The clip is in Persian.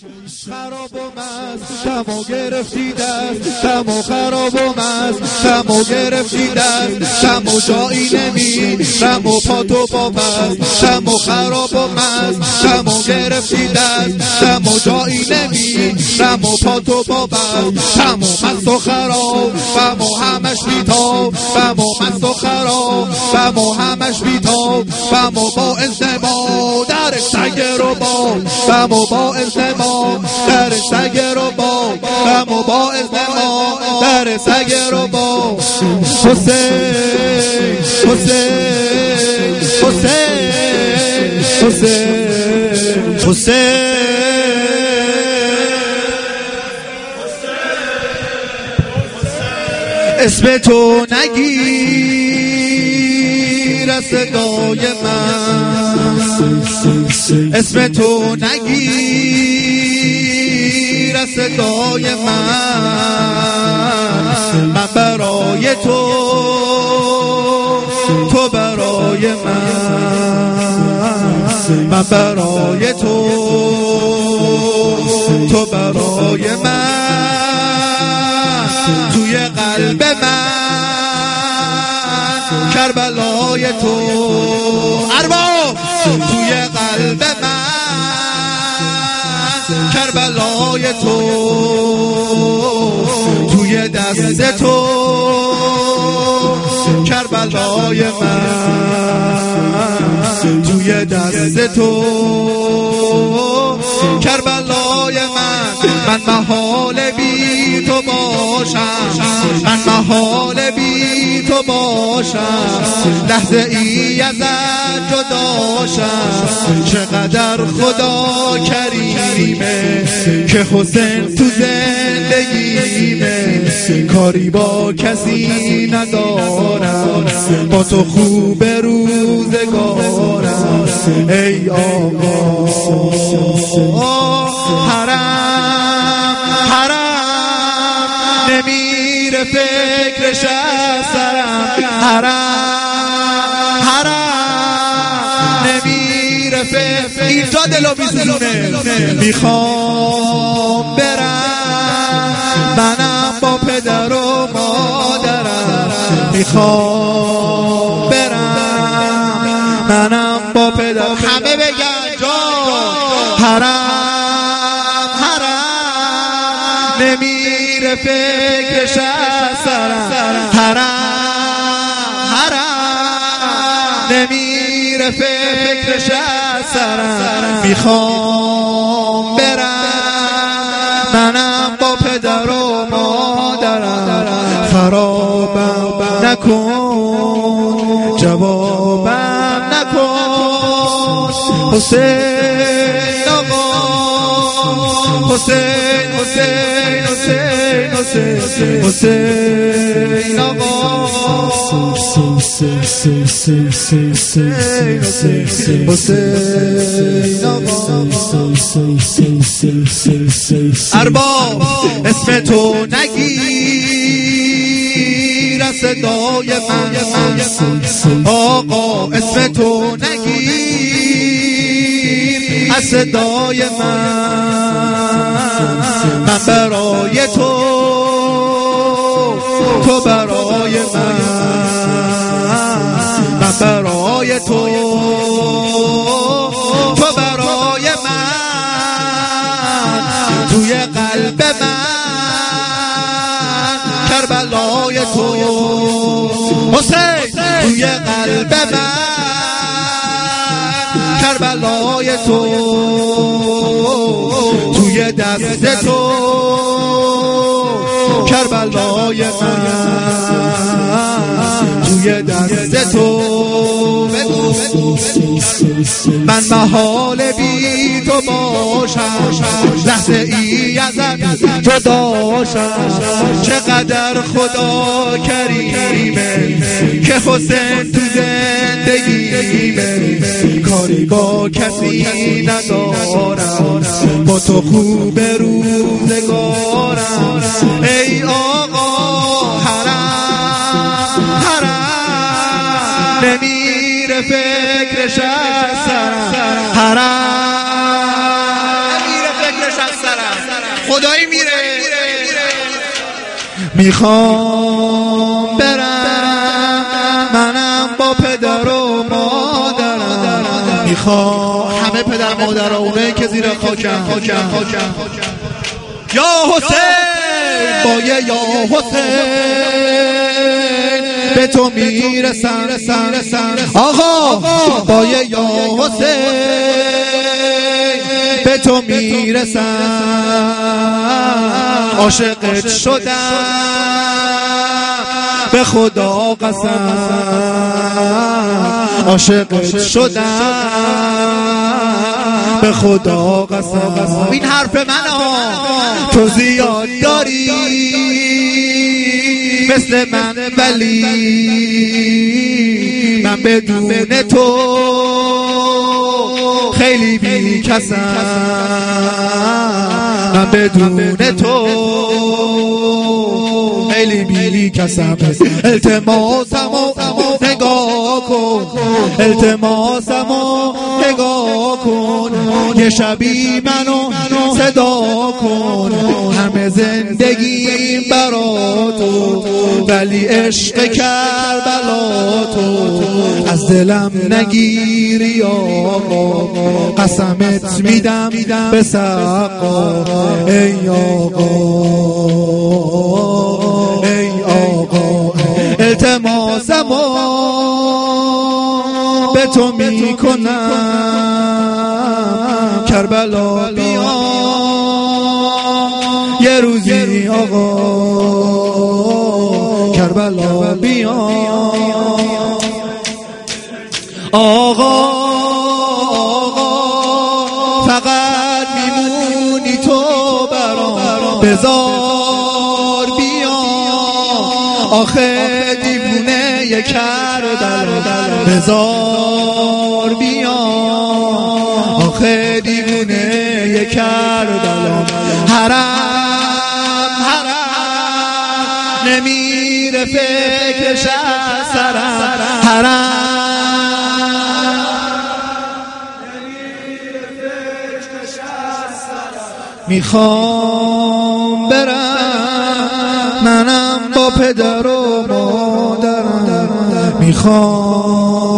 خراب و مست شمو گرفتی دست، شمو خراب و مست شمو گرفتی دست، شمو جایی نمی شمو پاتو با پست، شمو خراب و مست شمو گرفتی دست، شمو جایی نمی شمو پاتو با پست، شمو مست و خراب شمو همش بیتاب، شمو مست و خراب شمو همش بیتاب، شمو با ازدما در سگر و با، شمو با ازدما در سگر و با، شمو با ازدما در سگر و با. حسین حسین حسین حسین حسین اسم تو نگیر از صدای من، اسم تو نگیر از صدای من برای تو، تو برای من برای تو، تو برای من، توی قلب من کربلای تو، ارباب توی قلب من کربلای تو، توی دست تو کربلای من، توی دست تو کربلای من محال بی تو باشم، من محال بی تو باشم، لحظه ای ازت جداشم، چقدر خدا کریمه که حسین تو زندگیمه، کاری با کسی ندارم، با تو خوب روزگارم، ای آقا حرم حرم نمیره فکرش از سرم، حرم حرم نمیره فکر، اینجا دلو میسوزونه، میخوام برم منم با پدر و مادرم، میخوام برم منم با پدر، همه بگن جا حرم حرم نمیره فکرش از سرم، حرم حرم نمیره فکرش از سرم، میخوام برم منم با پدر و مادرم، خرابم نکن جوابم نکن، حسین آقا حسین حسین حسین حسین حسین آقا حسین ارباب اسم تو نگیر از صدای من، آقا اسم تو نگیر از صدای من برای تو، تو برای من برای تو، تو برای من، توی قلب من کربلای تو، حسین توی قلب من کربلای تو، توی دست تو کربلای من، توی دست تو من محال بی تو باشم، لحظه ای ازت جداشم، چقدر خدا کریمه که حسین تو زندگیمه، کاری با کسی ندارم، با تو خوب روزگارم، ای آقا حرم حرم نمیره فکرش از سرم، حرم نمیره فکرش از خدایی میره. میخوام برم منم با پدر و مادرم، میخوام همه پدر مادر اونه که زیر خاکم یا حسین بایه یا حسین به تو میرسم آقا بایه یا حسین به تو میرسم، عاشقت شدم به خدا قسم، عاشقت شدم به خدا قسم. این حرف من تو زیاد داری مثل من، ولی من بدون تو خیلی بی کسم، من بدون تو خیلی بی کسم. التماسمو نگاه کن، التماسمو نگاه کن، یه شبی منو صدا کن، همه زندگیم برا تو، ولی عشق کربلا تو از دلم نگیری آقا، قسمت میدم به سقا، ای آقا ای آقا. التماسمو به تو میکنم کربلا بیا یه روزی آقا، کربلا بیا آقا. فقط میمونی تو برام، بذار بیا آخه دیوونه یه کربلا، بذار بیا آخه دیوونه یه کربلا. حرم نمیره فکرش از سرم، حرم میخوام برم منم با پدر و مادرم، میخوام